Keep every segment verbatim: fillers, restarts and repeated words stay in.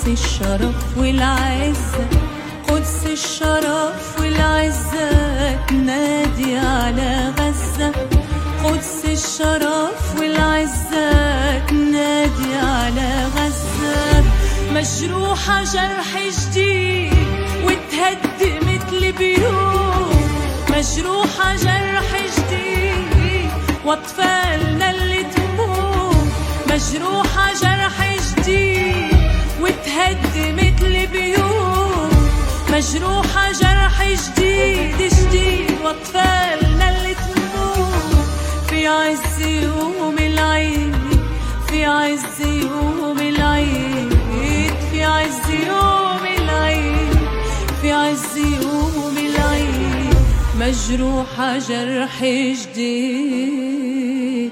الشرف والعزة، قدس الشرف والعزة تنادي على غزة، قدس الشرف والعزة تنادي على غزة. مجروحة جرح جديد وتهدمت البيوت، مجروحة جرح جديد واطفالنا اللي تموت، مجروحة جرح جديد وتهدمت البيوت، مجروحة جرح جديد جديد واطفالنا اللي تموت. في عز يوم العيد، في عز يوم العيد، في عز يوم العيد، في عز يوم العيد، مجروحة جرح جديد.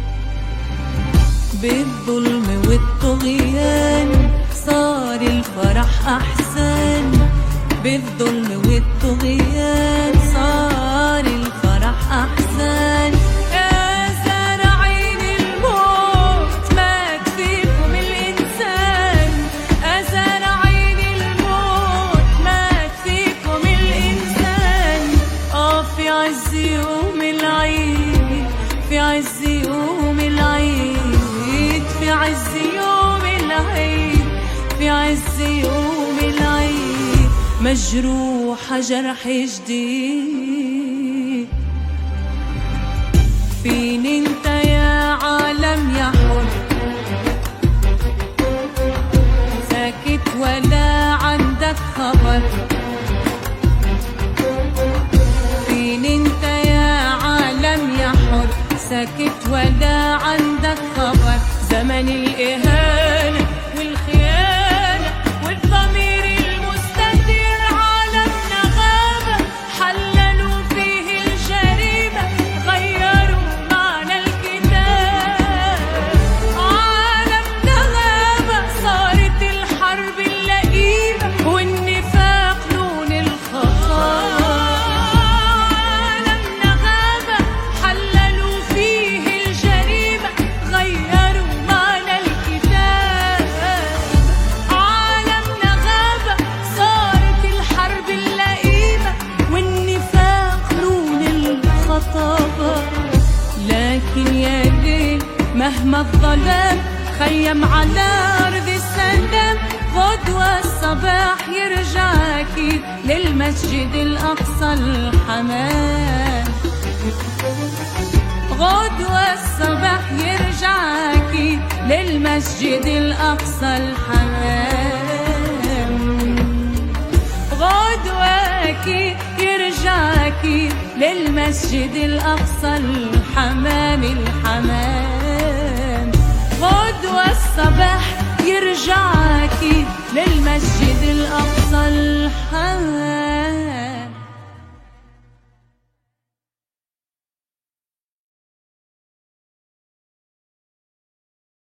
بالظلم والطغيان صار الفرح أحسن، بالظلم والطغيان صار الفرح أحسن. يا زارعين الموت مات فيكم الإنسان، يا زارعين الموت مات فيكم الإنسان. آه في عز يوم العيد، في عز يوم العيد، في عز يوم العيد، في عز يوم العيد، مجروحة جرح جديد. فين انت يا عالم يا حر، ساكت ولا عندك خبر؟ فين انت يا عالم يا حر، ساكت ولا عندك خبر؟ زمن الإهانة والخيانة والضمير المستدير عالمنا غابة، حللوا فيه الجريمة غيروا معنى الكتاب. عالمنا غابة صارت الحرب اللئيمة والنفاق لون الخطاب. عالمنا غابة حللوا فيه الجريمة غيروا معنى الكتاب. عالمنا غابة صارت الحرب اللئيمة والنفاق لون الخطابة. لكن يا ليل مهما الظلام خيم على أرض السلام، غدوة الصباح يرجعكي للمسجد الأقصى الحمام، غدوة الصباح يرجعكي للمسجد الأقصى الحمام، غدوة يرجعكي للمسجد الأقصى الحمام الحمام، غدوة الصباح يرجعكي للمسجد الأقصى